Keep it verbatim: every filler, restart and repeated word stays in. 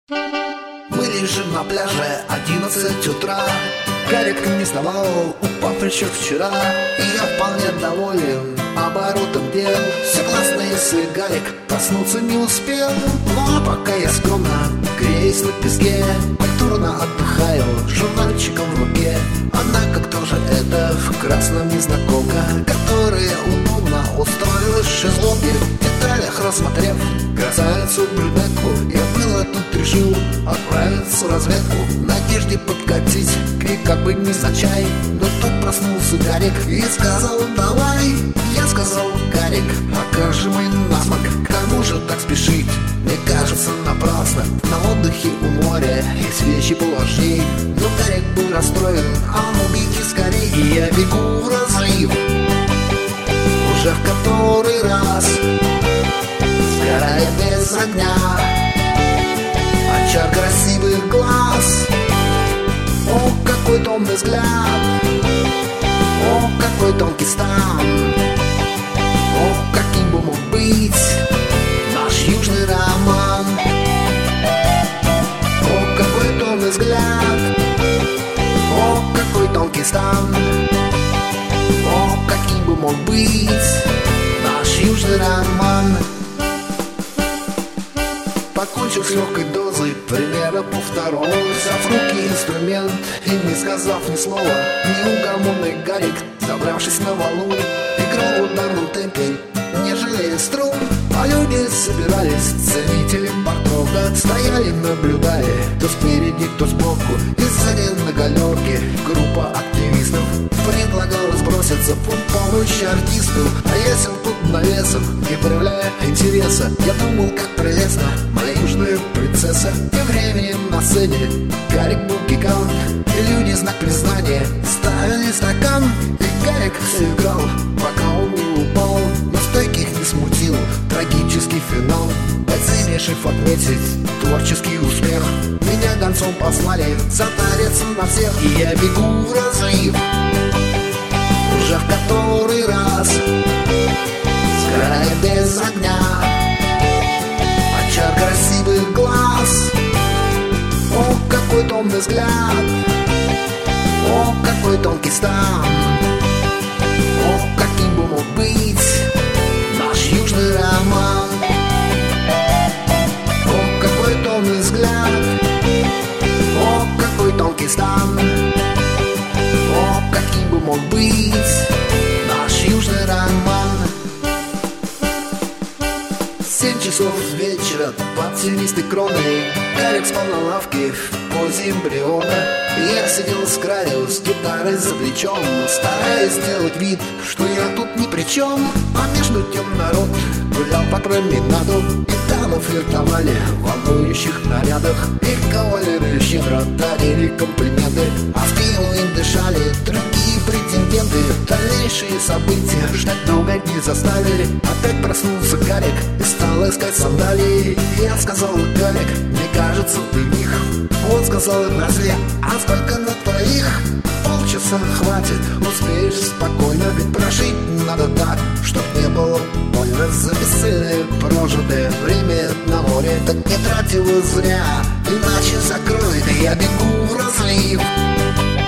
Мы лежим на пляже, одиннадцать утра. Гарик не вставал, упав еще вчера. И я вполне доволен оборотом дел. Все классно, если Гарик проснуться не успел. Ну а пока я скромно греюсь на песке, культурно отдыхаю с журнальчиком в руке. Однако кто же это в красном незнакомка, которая удобно устроилась в шезлонге? В деталях рассмотрев красавицу брюнетку, я было тут решил отправиться в разведку, в надежде подкатить к ней как бы не за чай. Но тут проснулся Гарик и сказал: давай. Я сказал: Гарик, а как же мой насморк? К тому же так спешить, мне кажется, напрасно. На отдыхе у моря есть вещи поважней. Но Гарик был расстроен: а ну беги скорей. И я бегу в разлив уже в который раз, сгорая без огня от чар красивых глаз. О, какой томный взгляд, о, какой тонкий стан, о, каким бы мог быть наш южный роман. О, какой томный взгляд, о, какой тонкий стан, о, каким бы мог быть наш южный роман. Покончив с легкой дозой, примерно по второй, взяв в руки инструмент и не сказав ни слова, неугомонный Гарик, забравшись на валун, играл в ударном темпе, не жалея струн. А люди собирались, ценители портрета стояли, наблюдая то спереди, то сбоку. И сзади на галерке группа активистов предлагала сброситься в помощь артисту. А я сел тут навесом, не проявляя интереса. Я думал, как прелестно моя южная принцесса. Тем временем на сцене Гарик был гигант, и люди знак признания ставили стакан. И Гарик все играл, пока он не упал, но стойких не смутил трагический финал. Бойцы, решив отметить творческий успех, меня гонцом послали затариться на всех. И я бегу в разлив уже в который раз, сгорая без огня от чар красивых глаз. О, какой томный взгляд, о, какой тонкий стан, о, каким бы мог быть наш южный роман. О, какой томный взгляд, о, какой тонкий стан, о, каким бы мог быть наш южный роман. Семь часов вечера под тенистой кроной Гарик спал на лавке в позе эмбриона. Я сидел с краю с гитарой за плечом, стараясь сделать вид, что я тут ни при чем. А между тем народ гулял по променаду, и дамы флиртовали в волнующих нарядах. И кавалеры щедро дарили комплименты, а в спину им дышали другие претенденты. Дальнейшие события ждать долго не заставили. Опять проснулся Гарик и стал искать сандалии. Я сказал: Гарик, мне кажется, ты в них. Он сказал: разве? А сколько на твоих? Полчаса хватит, успеешь спокойно, ведь прожить надо так, чтоб не было больно. За бесцельное прожитое время на море так не трать его зря, иначе закроет. И я бегу в разлив